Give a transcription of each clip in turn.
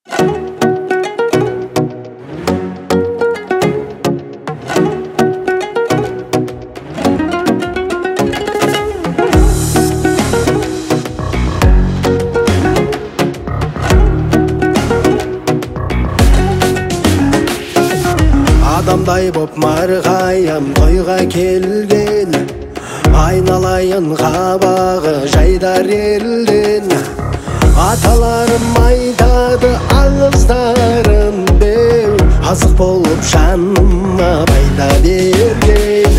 Адамдай боп марғайым тойға келген, айналайын қабағы жайдар елден. Аталарым айтады аңыздарын беу, азық болып жаныма пайда берген.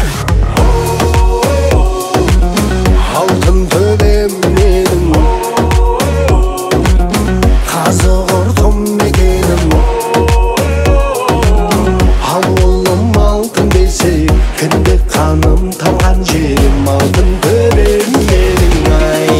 Алтын төбем менің, қазық ұртым мекенім. Ауылым алтын десе, кіндік қаным тамған жерім. Алтын төбем менің ай.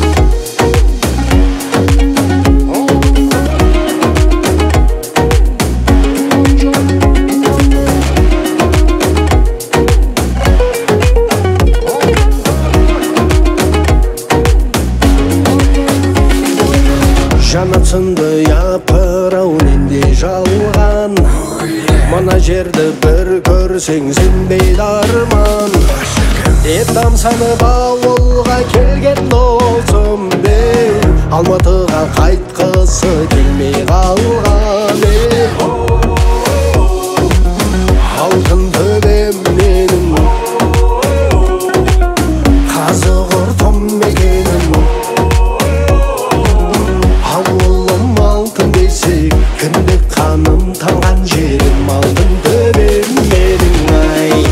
Жанатсынды япырау ненде жалған, мына жерді бір көрсең сенбейді арман. Деп тамсанып ауылға келген досым бе, Алматыға қайтқысы келмей қалған. Алтын төбем менің, қазық ұртым мекенім. Ауылым алтын десек, кіндік қаным тамған жерім. Алтын төбем менің ай.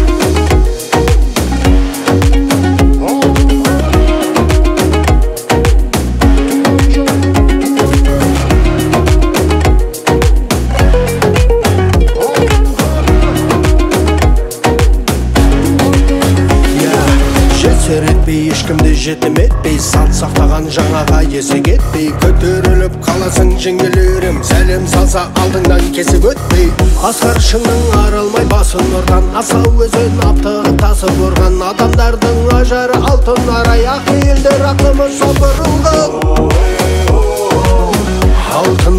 Жетсер етпей, ешкімді жетім етпей, салт сақтаған жаңаға есі кетпей, көтеріліп қаласың жеңгелерім, сәлем салса алдыңдан кесіп өтпей. Асқар шыңның аралмай басын ұрған, асау өзен аптығы тасып ұрған. Адамдардың ажары алтын арай, ақ елдер ақымыз сопырылған. Алтын